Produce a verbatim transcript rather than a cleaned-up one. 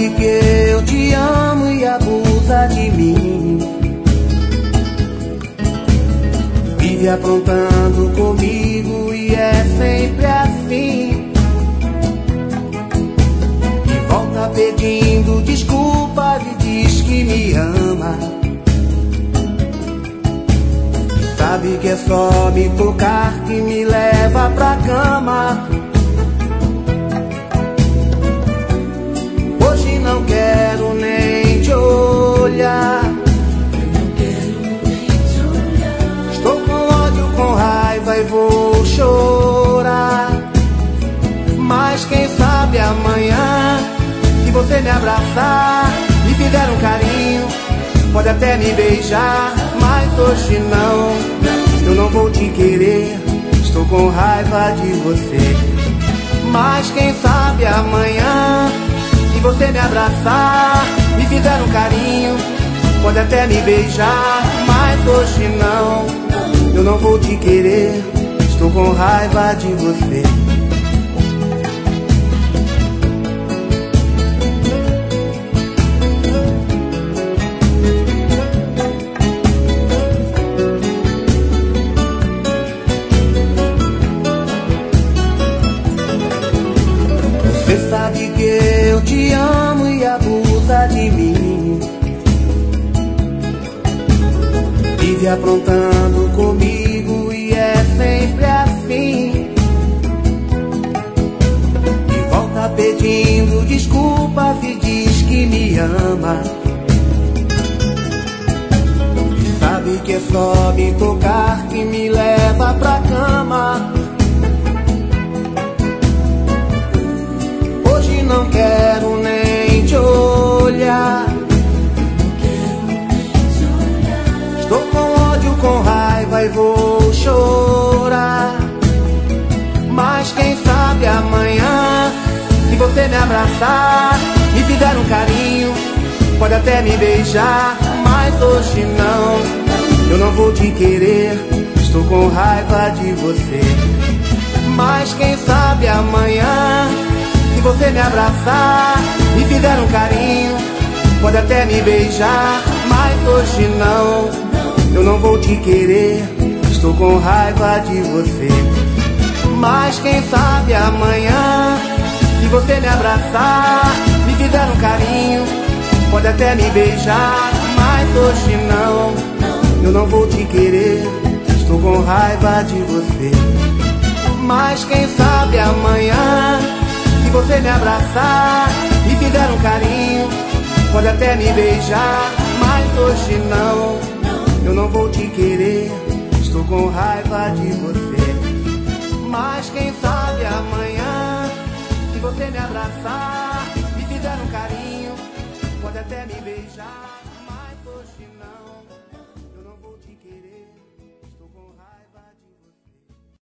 sabe que eu te amo e abusa de mim. Vive aprontando comigo e é sempre assim. E volta pedindo desculpas e diz que me ama. Sabe que é só me tocar que me leva pra cama. Hoje não quero nem te olhar. Estou com ódio, com raiva e vou chorar. Mas quem sabe amanhã, se você me abraçar, me fizer um carinho, pode até me beijar. Mas hoje não, eu não vou te querer. Estou com raiva de você. Mas quem sabe amanhã, se você me abraçar, me fizer um carinho, pode até me beijar. Mas hoje não, eu não vou te querer. Estou com raiva de você. Você sabe que eu te amo e abusa de mim. Vive aprontando comigo e é sempre assim. E volta pedindo desculpas e diz que me ama. E sabe que é só me tocar que me leva pra cama. Hoje não quero nem te olhar. Estou com ódio, com raiva e vou chorar. Mas quem sabe amanhã, se você me abraçar, me fizer um carinho, pode até me beijar. Mas hoje não, eu não vou te querer. Estou com raiva de você. Mas quem sabe amanhã, se você me abraçar, me fizer um carinho, pode até me beijar. Mas hoje não, eu não vou te querer. Estou com raiva de você. Mas quem sabe amanhã, se você me abraçar, me fizer um carinho, pode até me beijar. Mas hoje não, eu não vou te querer. Estou com raiva de você. Mas quem sabe amanhã, se você me abraçar, me fizer um carinho, pode até me beijar. Mas hoje não, eu não vou te querer. Estou com raiva de você. Mas quem sabe amanhã, se você me abraçar, me fizer um carinho, pode até me beijar.